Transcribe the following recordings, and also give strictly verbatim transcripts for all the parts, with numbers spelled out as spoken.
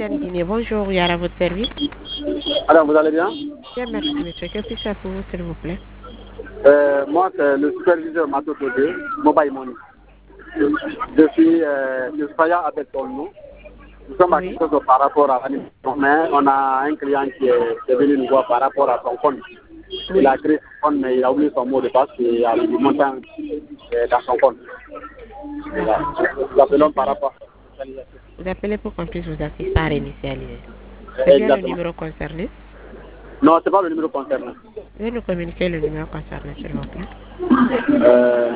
Ancienne Guinée. Bonjour, Yara, à votre service. Alors, vous allez bien? Bien, merci, monsieur. Que puis-je faire pour vous, s'il vous plaît? euh, Moi, c'est le superviseur Mato Todé, Mobile Money. Je suis euh, je suis Faya Abel-Tolno. Nous sommes Oui. à par rapport à l'animation, mais on a un client qui est, qui est venu nous voir par rapport à son compte. Oui. Il a créé son compte, mais il a oublié son mot de passe et il y a du montant euh, dans son compte. Voilà. Nous appelons par rapport à Vous appelez pour qu'on puisse vous assister à réinitialiser. Euh, C'est bien le exactement. numéro concerné? Non, ce n'est pas le numéro concerné. Veuillez nous communiquer le numéro concerné, s'il vous plaît. Euh,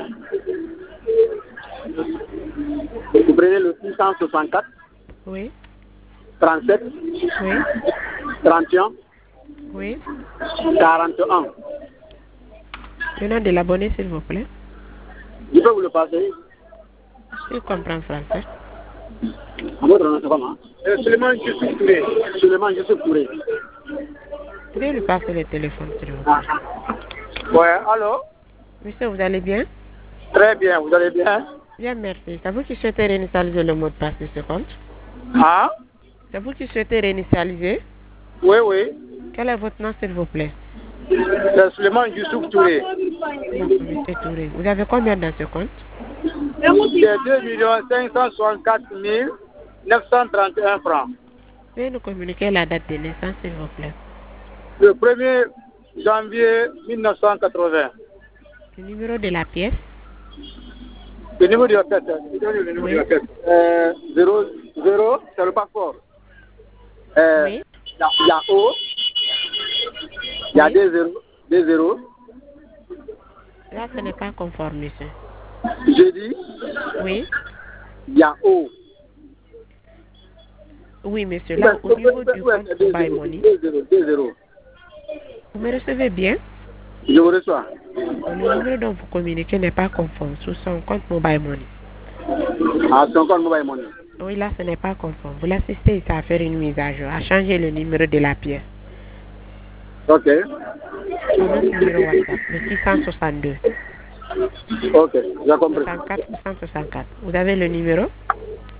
vous prenez le six cent soixante-quatre, Oui. trente-sept, Oui. trente et un, Oui. quarante et un. Le nom de l'abonné, s'il vous plaît. Je peux vous le passer? Il comprend français. Votre nom, c'est comment? euh, Suleiman Youssouf Touré. Suleiman Youssouf Touré. Veuillez lui passer le téléphone, s'il vous plaît. Ah. Ouais, allô? Monsieur, vous allez bien? Très bien, vous allez bien? Bien, merci. C'est vous qui souhaitez réinitialiser le mot de passe de ce compte? Ah? C'est vous qui souhaitez réinitialiser? Oui, oui. Quel est votre nom, s'il vous plaît? C'est Suleiman Youssouf Touré. D'accord, monsieur Touré. Vous avez combien dans ce compte? C'est deux millions cinq cent soixante-quatre mille neuf cent trente et un francs. Veuillez nous communiquer la date de naissance, s'il vous plaît. Le premier janvier mille neuf cent quatre-vingts. Le numéro de la pièce? Le numéro de la pièce, le numéro Oui. de la pièce. Euh, zéro, zéro, c'est le passeport. Euh, Oui. Il y, a- il y a O, il y a Oui. des zéros, des zéros. Là, ce n'est pas conforme, monsieur. J'ai dit, Oui. il y a O. Oui, monsieur. Là, au niveau du compte Mobile Money, deux zéros, deux zéros. vous me recevez bien? Je vous reçois. Le numéro dont vous communiquez n'est pas conforme sous son compte Mobile Money. Ah, c'est encore mobile money. Oui, là, ce n'est pas conforme. Vous l'assistez ici à faire une mise à jour, à changer le numéro de la pièce. Ok. Sur notre numéro WhatsApp, le six cent soixante-deux. Ok, j'ai compris. soixante-quatre, cent soixante-quatre. Vous avez le numéro?